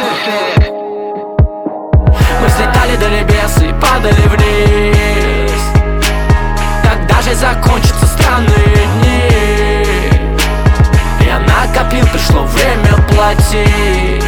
Мы взлетали до небес и падали вниз. Когда же закончатся странные дни? Я накопил, пришло время платить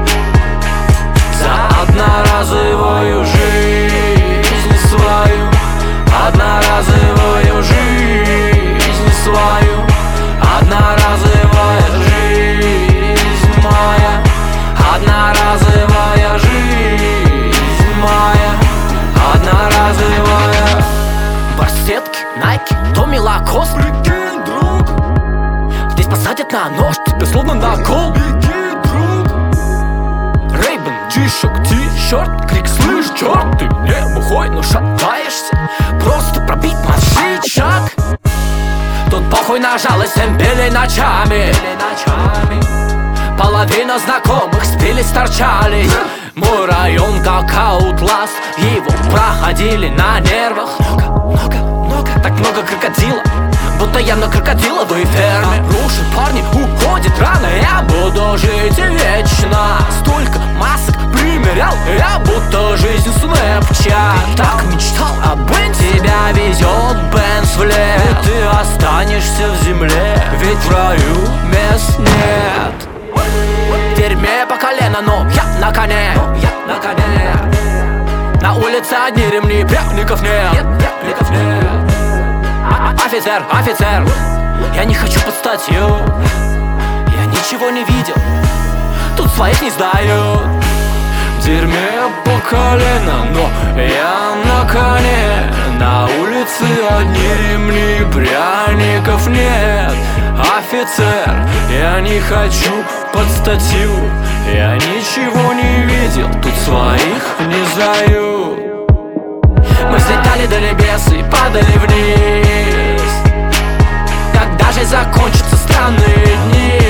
за одноразовую жизнь свою, одноразовую жизнь свою, одноразовая жизнь моя, одноразовая жизнь моя, одноразовая. Барсетки, Найки, Томми Лакос. Прикинь, друг, здесь посадят на нож, тебе словно на кол. Беги, друг. Рейбен, G-Shock, T-shirt, крик, слышь, черт, ты не бухой, но шатаешься. Просто пробить марши шаг. Тут похуй на жалость, пели ночами. Половина знакомых спились, торчали. Мой район как аутлас, его проходили на нервах. Много, так много крокодила, будто я на крокодиловой ферме. Рушат парни, уходит рано, я буду жить вечно. Столько масок примерял, я будто жизнь Снэпчат. Так мечтал об тебя везет Бенц в лес. И ты останешься в земле, ведь в раю мест нет. В дерьме по колено, но я на коне, На улице одни ремни, пряников нет, Офицер, офицер, я не хочу под статью. Я ничего не видел, тут своих не сдают. В дерьме по колено, но я на коне. На улице одни ремни, пряников нет. Офицер, я не хочу под статью. Я ничего не видел, тут своих не сдают. Мы взлетали до небес и падали вниз. Когда же закончатся странные дни?